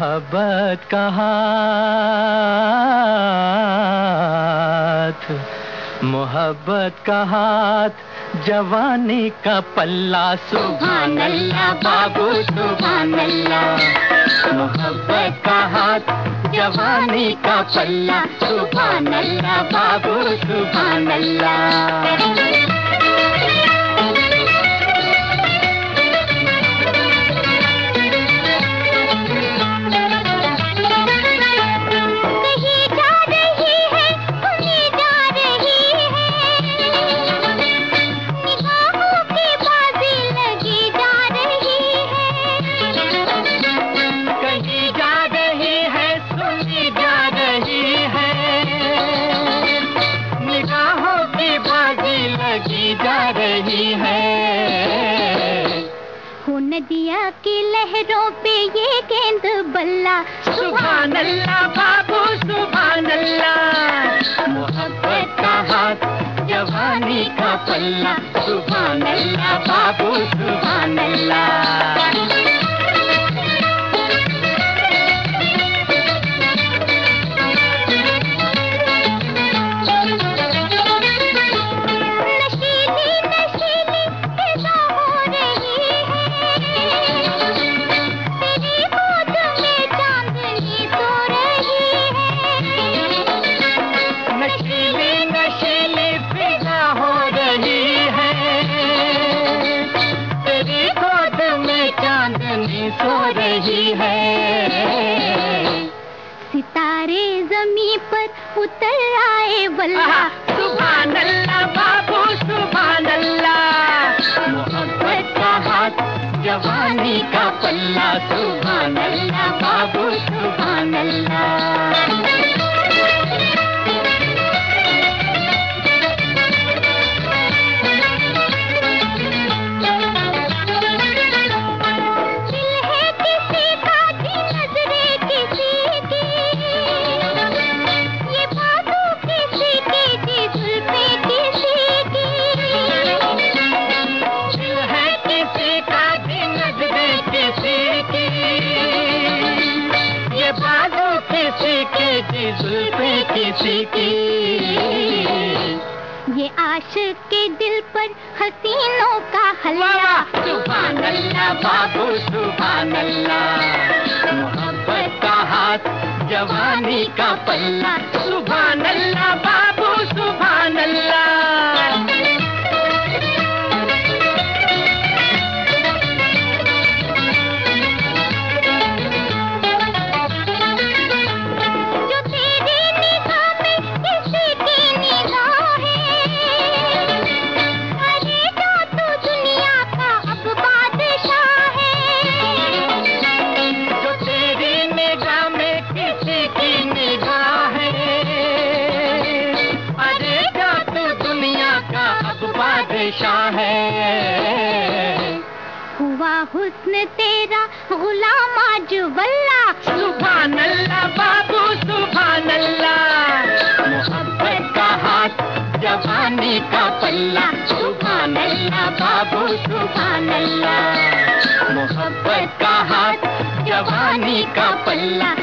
मोहब्बत का हाथ, मोहब्बत का हाथ, जवानी का पल्ला। सुभान अल्लाह बाबू सुभान अल्लाह। मोहब्बत का हाथ, जवानी का पल्ला। सुभान अल्लाह बाबू सुभान अल्लाह। जा रही है हो नदिया की लहरों पे ये गेंद बल्ला। सुभान अल्लाह बाबू सुभान अल्लाह। मोहब्बत का हाथ, जवानी का पल्ला। सुभान अल्लाह बाबू सुभान अल्लाह। सो रही है सितारे जमीन पर उतर आए वल्ला। सुभान अल्लाह बाबू सुभान अल्लाह। मोहब्बत का हाथ, जवानी का पल्ला। सुभान अल्लाह बाबू सुभान अल्लाह। किसी की ये आशिक के दिल पर हसीनों का हल्ला। सुभान अल्लाह बाबू सुभान अल्लाह। मोहब्बत का हाथ, जवानी का पल्ला। सुभान अल्लाह बाबू सुभान अल्लाह। है हुआ हुस्न तेरा गुलाम आज वल्ला। सुभान अल्लाह बाबू सुभान अल्लाह। मोहब्बत का हाथ, जवानी का पल्ला। सुभान अल्लाह बाबू सुभान अल्लाह। मोहब्बत का हाथ, जवानी का पल्ला।